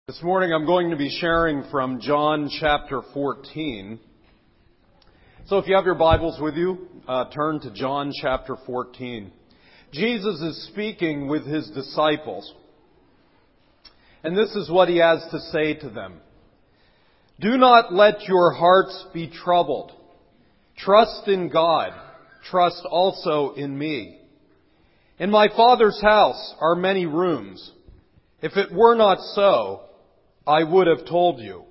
This morning I'm going to be sharing from John chapter 14. So if you have your Bibles with you, turn to John chapter 14. Jesus is speaking with his disciples. And this is what he has to say to them. Do not let your hearts be troubled. Trust in God. Trust also in me. In my Father's house are many rooms. If it were not so, I would have told you.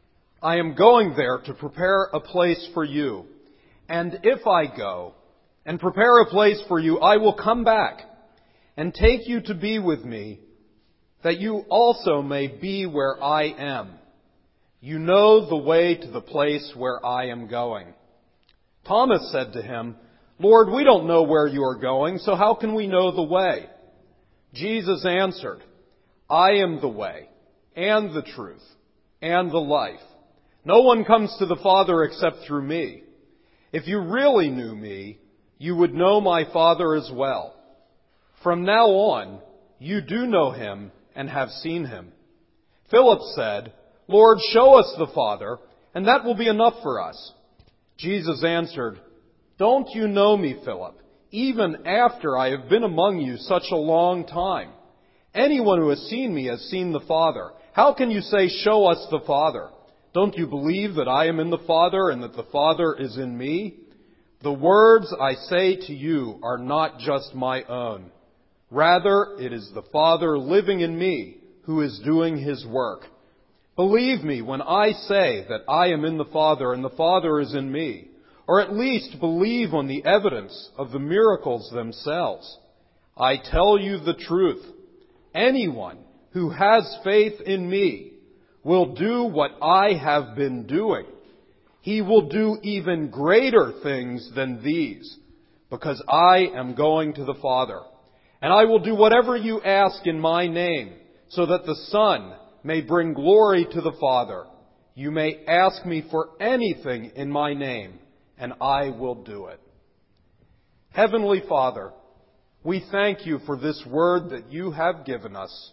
I am going there to prepare a place for you. And if I go and prepare a place for you, I will come back and take you to be with me, that you also may be where I am. You know the way to the place where I am going. Thomas said to him, Lord, we don't know where you are going, so how can we know the way? Jesus answered, I am the way, and the truth, and the life. No one comes to the Father except through me. If you really knew me, you would know my Father as well. From now on, you do know him and have seen him. Philip said, Lord, show us the Father, and that will be enough for us. Jesus answered, Don't you know me, Philip, even after I have been among you such a long time? Anyone who has seen me has seen the Father. How can you say, show us the Father? Don't you believe that I am in the Father and that the Father is in me? The words I say to you are not just my own. Rather, it is the Father living in me who is doing his work. Believe me when I say that I am in the Father and the Father is in me, or at least believe on the evidence of the miracles themselves. I tell you the truth. Anyone who has faith in me will do what I have been doing. He will do even greater things than these, because I am going to the Father. And I will do whatever you ask in my name, so that the Son may bring glory to the Father. You may ask me for anything in my name, and I will do it. Heavenly Father, we thank you for this word that you have given us.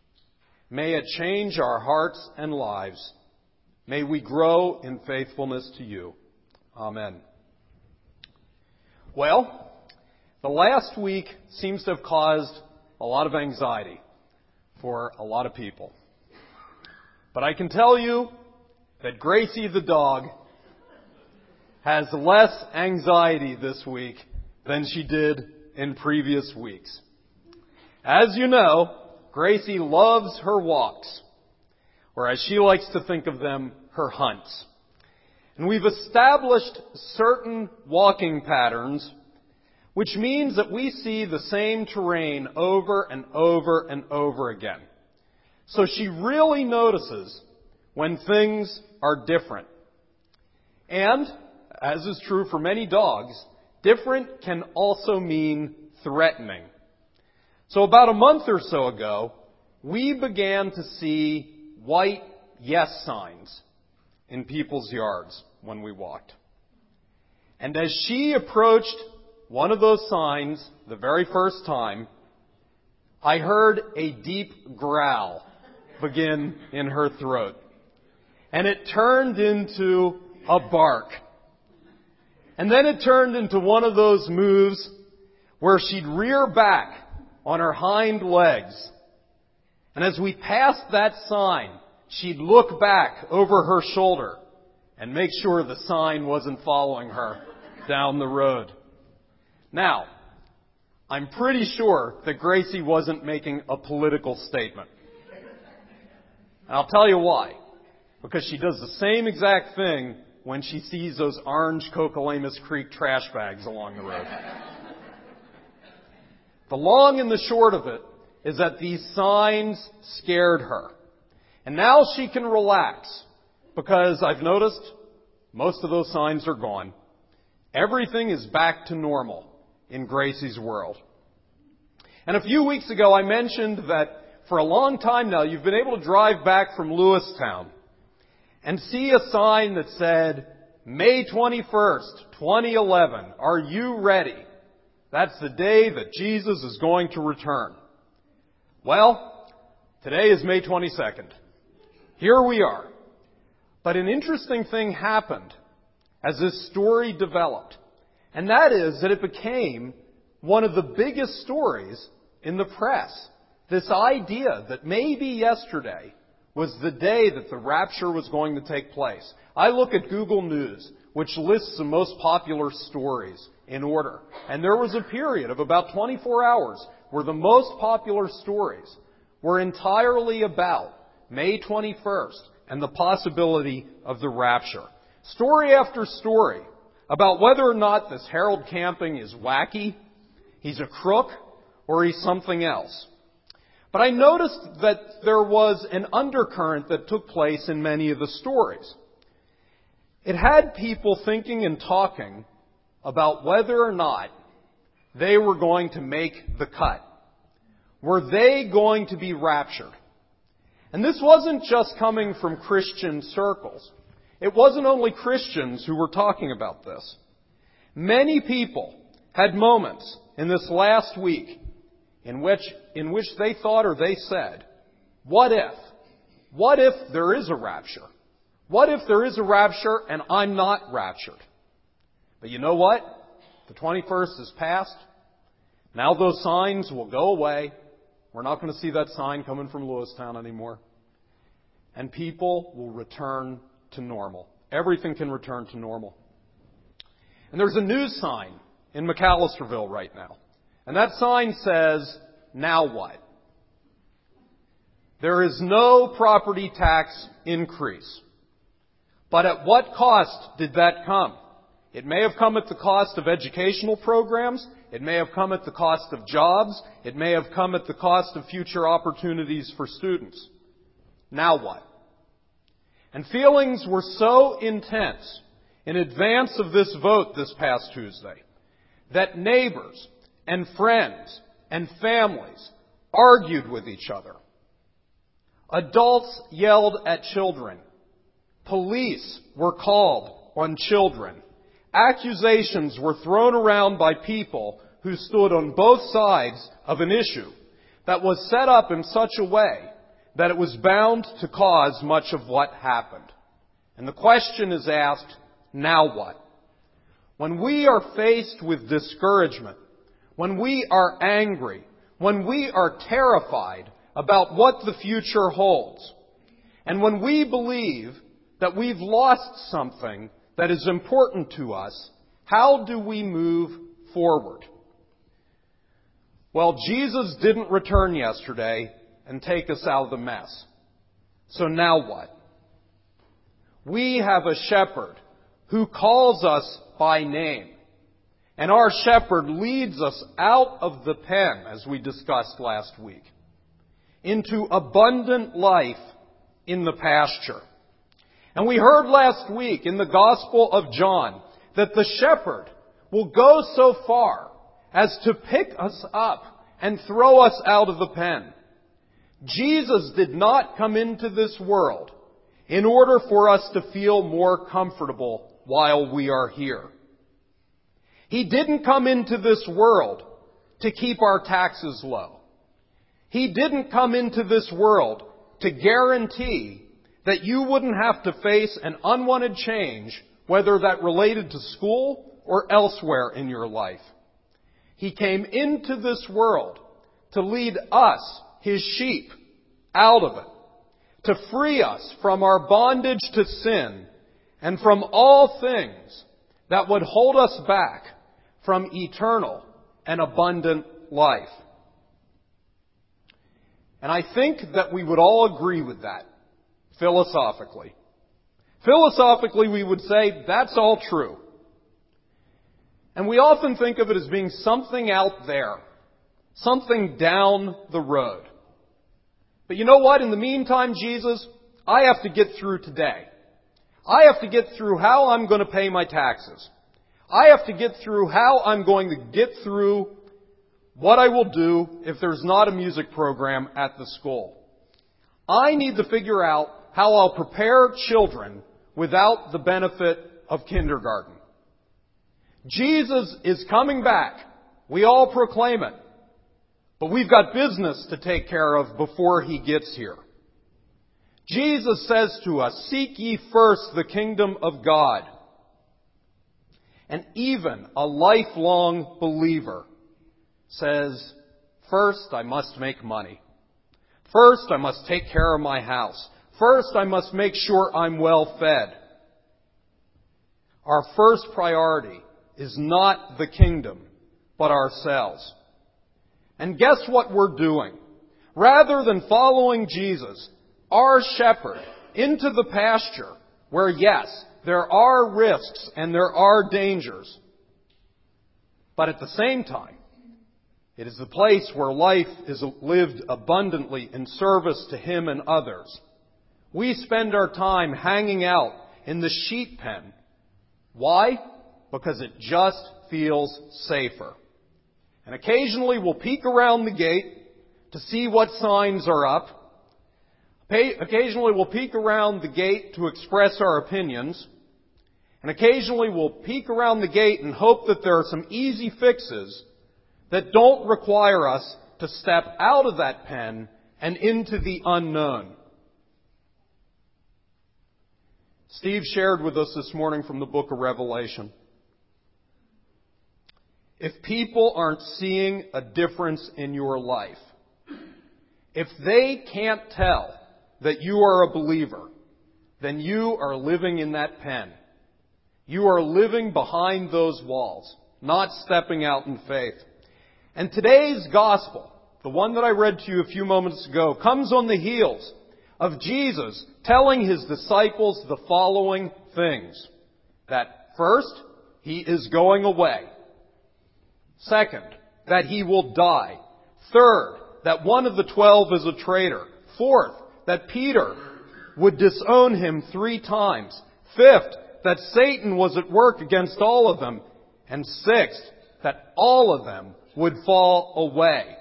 May it change our hearts and lives. May we grow in faithfulness to you. Amen. Well, the last week seems to have caused a lot of anxiety for a lot of people. But I can tell you that Gracie the dog has less anxiety this week than she did in previous weeks. As you know, Gracie loves her walks, or as she likes to think of them, her hunts. And we've established certain walking patterns, which means that we see the same terrain over and over and over again. So she really notices when things are different. And, as is true for many dogs, different can also mean threatening. So about a month or so ago, we began to see white yes signs in people's yards when we walked. And as she approached one of those signs the very first time, I heard a deep growl begin in her throat. And it turned into a bark. And then it turned into one of those moves where she'd rear back on her hind legs. And as we passed that sign, she'd look back over her shoulder and make sure the sign wasn't following her down the road. Now, I'm pretty sure that Gracie wasn't making a political statement. And I'll tell you why. Because she does the same exact thing when she sees those orange Cocalamus Creek trash bags along the road. The long and the short of it is that these signs scared her. And now she can relax because I've noticed most of those signs are gone. Everything is back to normal in Gracie's world. And a few weeks ago I mentioned that for a long time now you've been able to drive back from Lewistown and see a sign that said, May 21st, 2011, are you ready? That's the day that Jesus is going to return. Well, today is May 22nd, Here we are. But an interesting thing happened as this story developed. And that is that it became one of the biggest stories in the press. This idea that maybe yesterday was the day that the rapture was going to take place. I look at Google News, which lists the most popular stories in order. And there was a period of about 24 hours where the most popular stories were entirely about May 21st and the possibility of the rapture. Story after story about whether or not this Harold Camping is wacky, he's a crook, or he's something else. But I noticed that there was an undercurrent that took place in many of the stories. It had people thinking and talking about whether or not they were going to make the cut. Were they going to be raptured? And this wasn't just coming from Christian circles. It wasn't only Christians who were talking about this. Many people had moments in this last week in which they thought or they said, what if? What if there is a rapture? What if there is a rapture and I'm not raptured? But you know what? The 21st is past. Now those signs will go away. We're not going to see that sign coming from Lewistown anymore. And people will return to normal. Everything can return to normal. And there's a news sign in McAllisterville right now. And that sign says, now what? There is no property tax increase. But at what cost did that come? It may have come at the cost of educational programs. It may have come at the cost of jobs. It may have come at the cost of future opportunities for students. Now what? And feelings were so intense in advance of this vote this past Tuesday that neighbors and friends and families argued with each other. Adults yelled at children. Police were called on children. Accusations were thrown around by people who stood on both sides of an issue that was set up in such a way that it was bound to cause much of what happened. And the question is asked, now what? When we are faced with discouragement, when we are angry, when we are terrified about what the future holds, and when we believe that we've lost something that is important to us, how do we move forward? Well, Jesus didn't return yesterday and take us out of the mess. So now what? We have a shepherd who calls us by name. And our shepherd leads us out of the pen, as we discussed last week, into abundant life in the pasture. And we heard last week in the Gospel of John that the shepherd will go so far as to pick us up and throw us out of the pen. Jesus did not come into this world in order for us to feel more comfortable while we are here. He didn't come into this world to keep our taxes low. He didn't come into this world to guarantee that you wouldn't have to face an unwanted change, whether that related to school or elsewhere in your life. He came into this world to lead us, His sheep, out of it, to free us from our bondage to sin and from all things that would hold us back from eternal and abundant life. And I think that we would all agree with that, philosophically. Philosophically, we would say that's all true. And we often think of it as being something out there, something down the road. But you know what? In the meantime, Jesus, I have to get through today. I have to get through how I'm going to pay my taxes. I have to get through how I'm going to get through what I will do if there's not a music program at the school. I need to figure out how I'll prepare children without the benefit of kindergarten. Jesus is coming back. We all proclaim it. But we've got business to take care of before He gets here. Jesus says to us, "Seek ye first the kingdom of God." And even a lifelong believer says, "First I must make money. First I must take care of my house. First I must make sure I'm well fed." Our first priority is not the kingdom, but ourselves. And guess what we're doing? Rather than following Jesus, our shepherd, into the pasture where, yes, there are risks and there are dangers, but at the same time, it is the place where life is lived abundantly in service to Him and others. We spend our time hanging out in the sheep pen. Why? Because it just feels safer. And occasionally we'll peek around the gate to see what signs are up. Occasionally we'll peek around the gate to express our opinions. And occasionally we'll peek around the gate and hope that there are some easy fixes that don't require us to step out of that pen and into the unknown. Steve shared with us this morning from the book of Revelation. If people aren't seeing a difference in your life, if they can't tell that you are a believer, then you are living in that pen. You are living behind those walls, not stepping out in faith. And today's gospel, the one that I read to you a few moments ago, comes on the heels of Jesus telling His disciples the following things. That first, He is going away. Second, that He will die. Third, that one of the 12 is a traitor. Fourth, that Peter would disown Him 3 times. Fifth, that Satan was at work against all of them. And sixth, that all of them would fall away.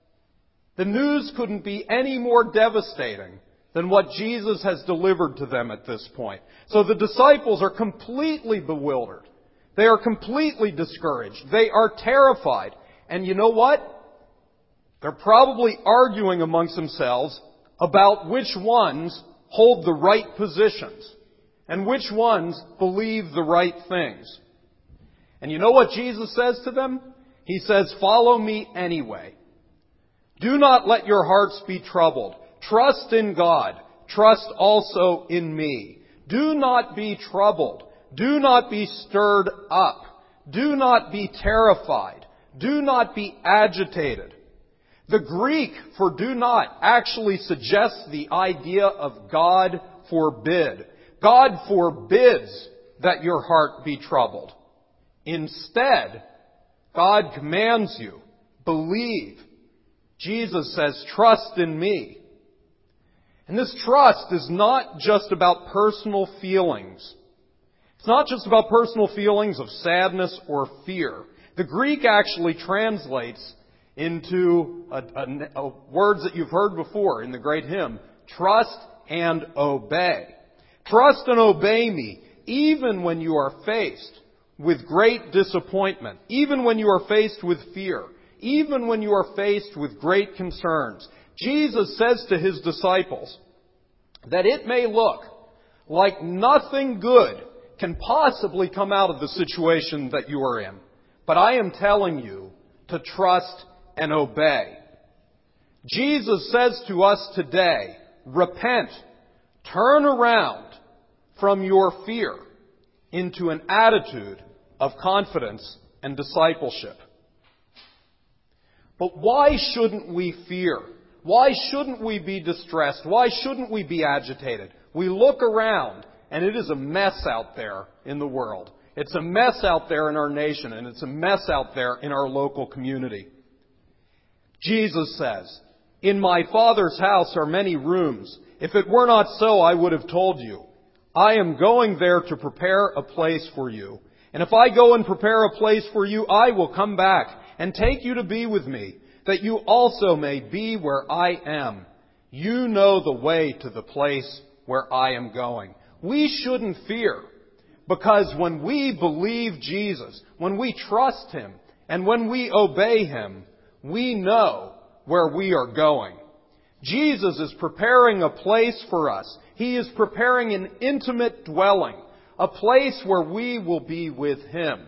The news couldn't be any more devastating than what Jesus has delivered to them at this point. So the disciples are completely bewildered. They are completely discouraged. They are terrified. And you know what? They're probably arguing amongst themselves about which ones hold the right positions and which ones believe the right things. And you know what Jesus says to them? He says, "Follow me anyway. Do not let your hearts be troubled. Trust in God. Trust also in me. Do not be troubled. Do not be stirred up. Do not be terrified. Do not be agitated." The Greek for "do not" actually suggests the idea of God forbid. God forbids that your heart be troubled. Instead, God commands you, believe. Jesus says, "Trust in me." And this trust is not just about personal feelings. It's not just about personal feelings of sadness or fear. The Greek actually translates into words that you've heard before in the great hymn, "Trust and obey." Trust and obey me, even when you are faced with great disappointment, even when you are faced with fear, even when you are faced with great concerns. Jesus says to His disciples that it may look like nothing good can possibly come out of the situation that you are in, but I am telling you to trust and obey. Jesus says to us today, repent, turn around from your fear into an attitude of confidence and discipleship. But why shouldn't we fear? Why shouldn't we be distressed? Why shouldn't we be agitated? We look around and it is a mess out there in the world. It's a mess out there in our nation, and it's a mess out there in our local community. Jesus says, "In my Father's house are many rooms. If it were not so, I would have told you. I am going there to prepare a place for you. And if I go and prepare a place for you, I will come back and take you to be with me, that you also may be where I am. You know the way to the place where I am going." We shouldn't fear, because when we believe Jesus, when we trust Him, and when we obey Him, we know where we are going. Jesus is preparing a place for us. He is preparing an intimate dwelling, a place where we will be with Him.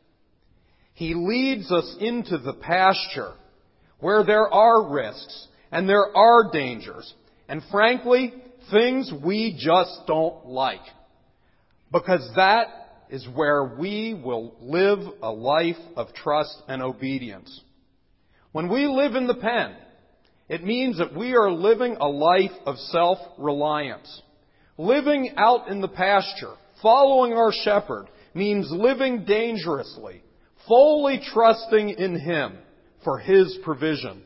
He leads us into the pasture where there are risks and there are dangers. And frankly, things we just don't like. Because that is where we will live a life of trust and obedience. When we live in the pen, it means that we are living a life of self-reliance. Living out in the pasture, following our shepherd, means living dangerously, fully trusting in Him for His provision.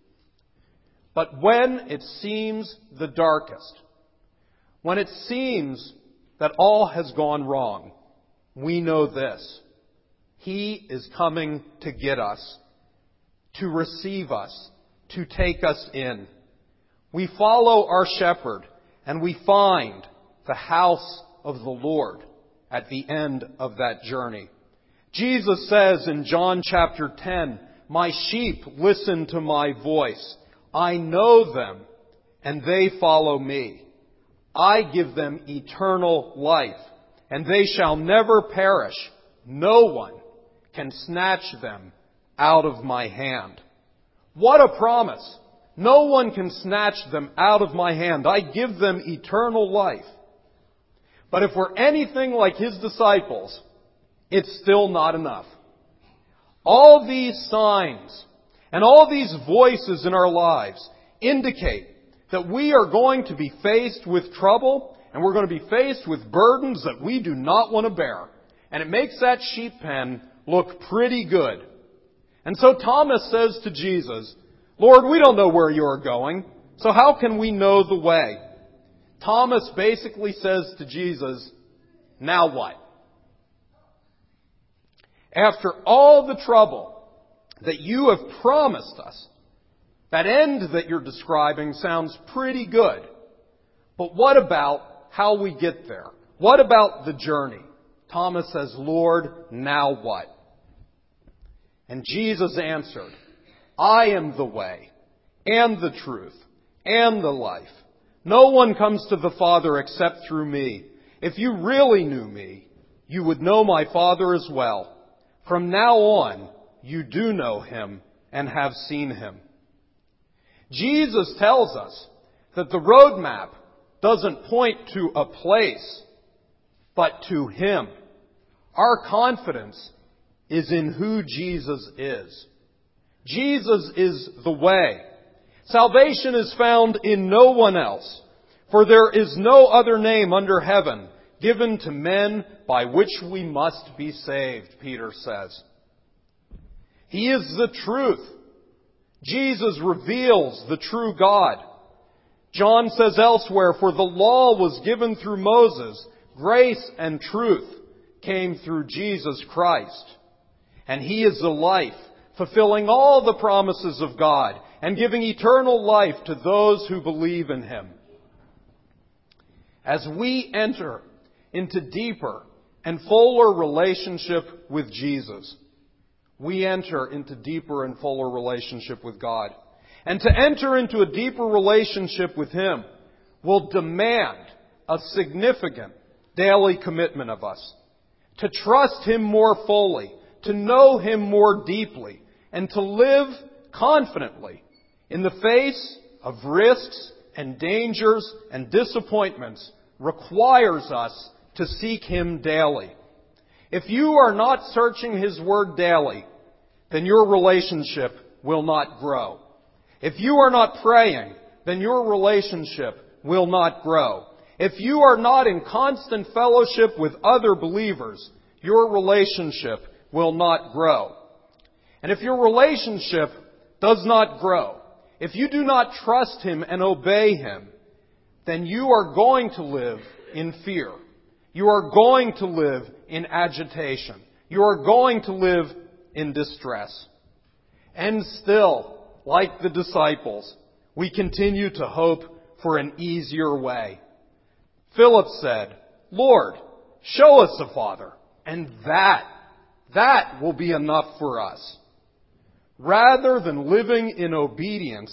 But when it seems the darkest, when it seems that all has gone wrong, we know this: He is coming to get us, to receive us, to take us in. We follow our shepherd and we find the house of the Lord at the end of that journey. Jesus says in John chapter 10, "My sheep listen to my voice. I know them and they follow me. I give them eternal life and they shall never perish. No one can snatch them out of my hand." What a promise! No one can snatch them out of my hand. I give them eternal life. But if we're anything like His disciples, it's still not enough. All these signs and all these voices in our lives indicate that we are going to be faced with trouble and we're going to be faced with burdens that we do not want to bear. And it makes that sheep pen look pretty good. And so Thomas says to Jesus, "Lord, we don't know where you're going, so how can we know the way?" Thomas basically says to Jesus, "Now what?" After all the trouble that you have promised us, that end that you're describing sounds pretty good. But what about how we get there? What about the journey? Thomas says, "Lord, now what?" And Jesus answered, "I am the way, and the truth, and the life. No one comes to the Father except through me. If you really knew me, you would know my Father as well. From now on, you do know Him and have seen Him." Jesus tells us that the roadmap doesn't point to a place, but to Him. Our confidence is in who Jesus is. Jesus is the way. Salvation is found in no one else, for there is no other name under heaven given to men by which we must be saved, Peter says. He is the truth. Jesus reveals the true God. John says elsewhere, "For the law was given through Moses, grace and truth came through Jesus Christ. And He is the life, fulfilling all the promises of God and giving eternal life to those who believe in Him." As we enter into deeper and fuller relationship with Jesus, we enter into deeper and fuller relationship with God. And to enter into a deeper relationship with Him will demand a significant daily commitment of us. To trust Him more fully, to know Him more deeply, and to live confidently in the face of risks and dangers and disappointments requires us to seek Him daily. If you are not searching His Word daily, then your relationship will not grow. If you are not praying, then your relationship will not grow. If you are not in constant fellowship with other believers, your relationship will not grow. And if your relationship does not grow, if you do not trust Him and obey Him, then you are going to live in fear. You are going to live in agitation. You are going to live in distress. And still, like the disciples, we continue to hope for an easier way. Philip said, "Lord, show us the Father, and that will be enough for us." Rather than living in obedience,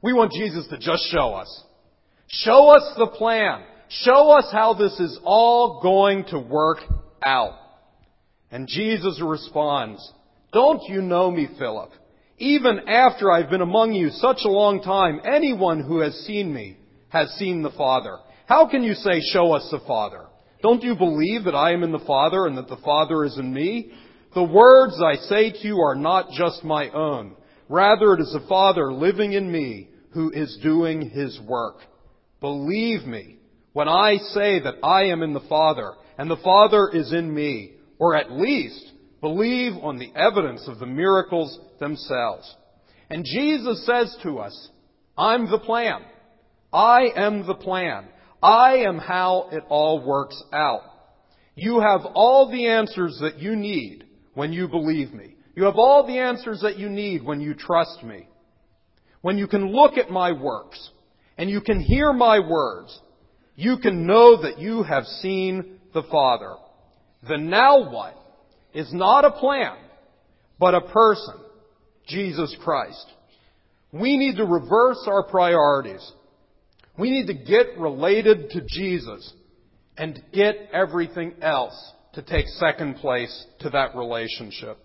We want Jesus to just show us. Show us the plan. Show us how this is all going to work out. And Jesus responds, "Don't you know me, Philip? Even after I've been among you such a long time, anyone who has seen me has seen the Father. How can you say, 'Show us the Father'? Don't you believe that I am in the Father and that the Father is in me? The words I say to you are not just my own. Rather, it is the Father living in me who is doing His work. Believe me when I say that I am in the Father and the Father is in me, or at least believe on the evidence of the miracles themselves." And Jesus says to us, "I'm the plan. I am the plan. I am how it all works out. You have all the answers that you need when you believe me. You have all the answers that you need when you trust me. When you can look at my works and you can hear my words, you can know that you have seen the Father." The now what is not a plan, but a person, Jesus Christ. We need to reverse our priorities. We need to get related to Jesus and get everything else to take second place to that relationship.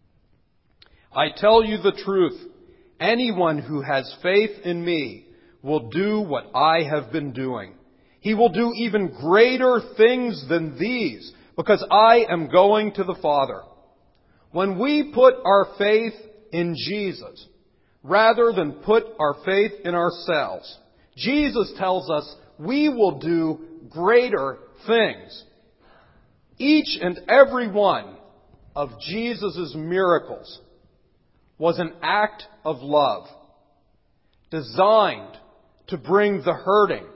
I tell you the truth, anyone who has faith in me will do what I have been doing. He will do even greater things than these, because I am going to the Father. When we put our faith in Jesus, rather than put our faith in ourselves, Jesus tells us we will do greater things. Each and every one of Jesus' miracles was an act of love, designed to bring the hurting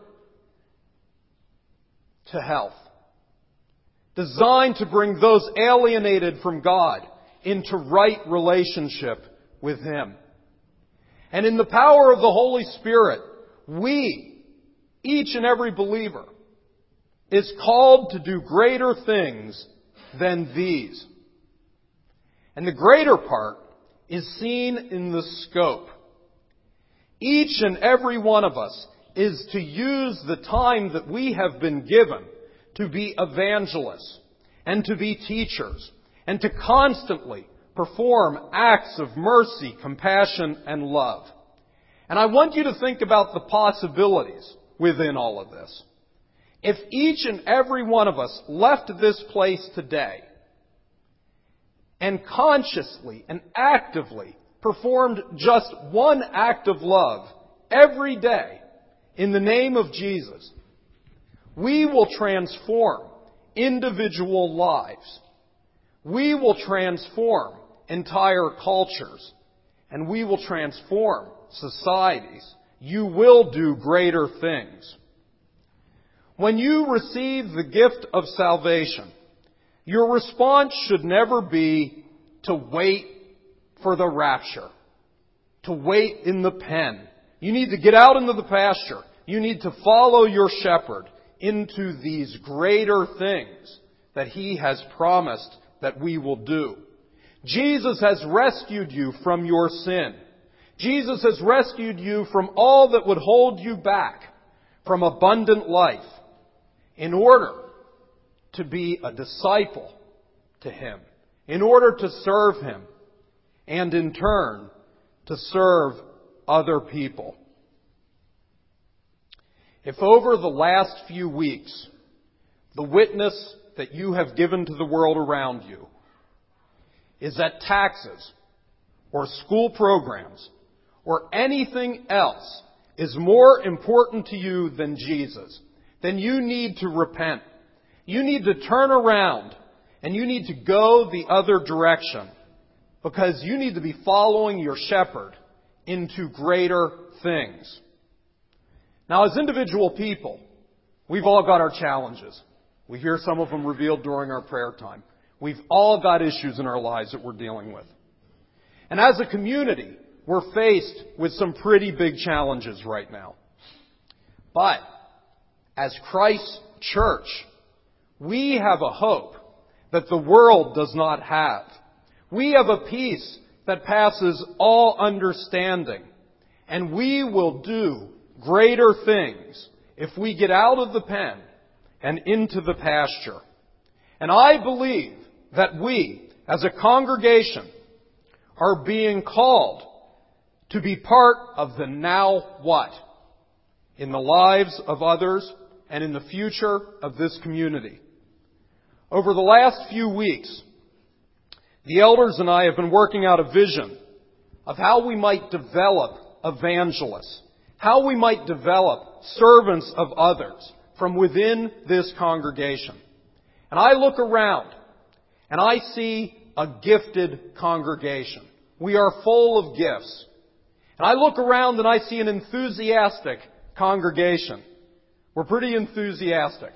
to health, designed to bring those alienated from God into right relationship with Him. And in the power of the Holy Spirit, we, each and every believer, is called to do greater things than these. And the greater part is seen in the scope. Each and every one of us is to use the time that we have been given to be evangelists and to be teachers and to constantly perform acts of mercy, compassion, and love. And I want you to think about the possibilities within all of this. If each and every one of us left this place today and consciously and actively performed just one act of love every day in the name of Jesus, we will transform individual lives. We will transform entire cultures. And we will transform societies. You will do greater things. When you receive the gift of salvation, your response should never be to wait for the rapture, to wait in the pen. You need to get out into the pasture. You need to follow your shepherd into these greater things that He has promised that we will do. Jesus has rescued you from your sin. Jesus has rescued you from all that would hold you back from abundant life in order to be a disciple to Him, in order to serve Him, and in turn to serve other people. If over the last few weeks, the witness that you have given to the world around you is that taxes or school programs or anything else is more important to you than Jesus, then you need to repent. You need to turn around and you need to go the other direction, because you need to be following your shepherd into greater things. Now, as individual people, we've all got our challenges. We hear some of them revealed during our prayer time. We've all got issues in our lives that we're dealing with. And as a community, we're faced with some pretty big challenges right now. But as Christ's church, we have a hope that the world does not have. We have a peace that passes all understanding. And we will do greater things if we get out of the pen and into the pasture. And I believe that we, as a congregation, are being called to be part of the now what? In the lives of others and in the future of this community. Over the last few weeks, the elders and I have been working out a vision of how we might develop evangelists, how we might develop servants of others from within this congregation. And I look around and I see a gifted congregation. We are full of gifts. And I look around and I see an enthusiastic congregation. We're pretty enthusiastic.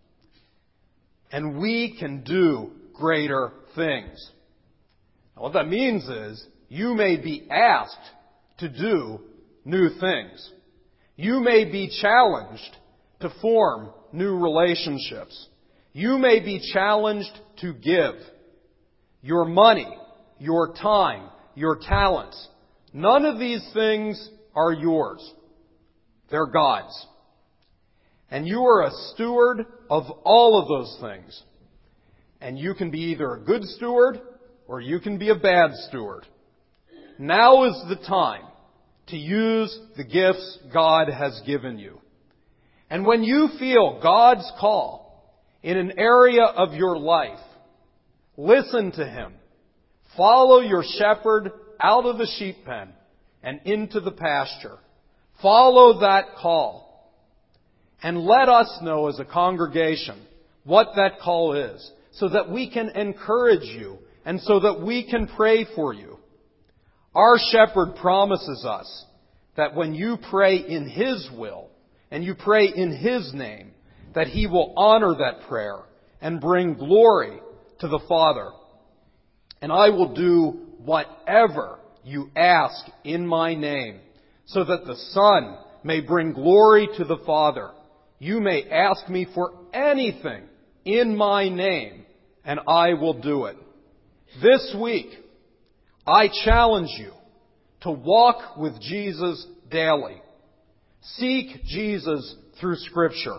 And we can do greater things. Now, what that means is you may be asked to do new things. You may be challenged to form new relationships. You may be challenged to give your money, your time, your talents. None of these things are yours. They're God's. And you are a steward of all of those things. And you can be either a good steward or you can be a bad steward. Now is the time to use the gifts God has given you. And when you feel God's call in an area of your life, listen to Him. Follow your shepherd out of the sheep pen and into the pasture. Follow that call. And let us know as a congregation what that call is, so that we can encourage you and so that we can pray for you. Our shepherd promises us that when you pray in His will and you pray in His name, that He will honor that prayer and bring glory to the Father. And I will do whatever you ask in my name, so that the Son may bring glory to the Father. You may ask me for anything in my name, and I will do it. This week, I challenge you to walk with Jesus daily. Seek Jesus through Scripture.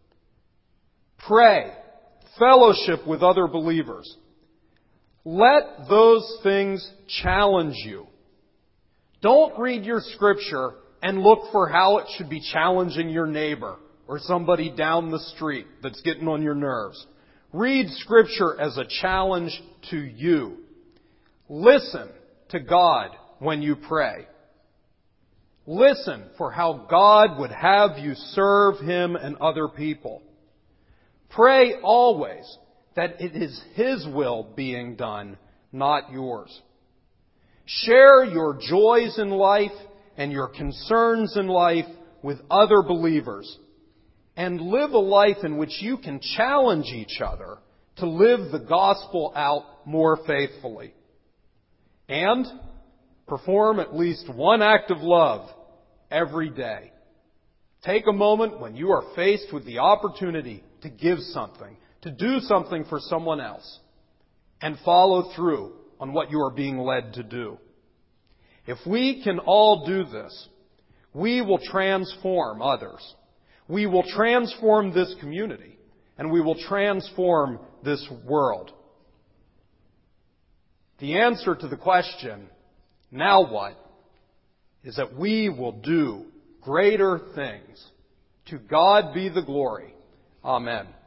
Pray. Fellowship with other believers. Let those things challenge you. Don't read your Scripture and look for how it should be challenging your neighbor or somebody down the street that's getting on your nerves. Read Scripture as a challenge to you. Listen to God when you pray. Listen for how God would have you serve Him and other people. Pray always that it is His will being done, not yours. Share your joys in life and your concerns in life with other believers. And live a life in which you can challenge each other to live the gospel out more faithfully. And perform at least one act of love every day. Take a moment when you are faced with the opportunity to give something, to do something for someone else, and follow through on what you are being led to do. If we can all do this, we will transform others. We will transform this community, and we will transform this world. The answer to the question, now what, is that we will do greater things. To God be the glory. Amen.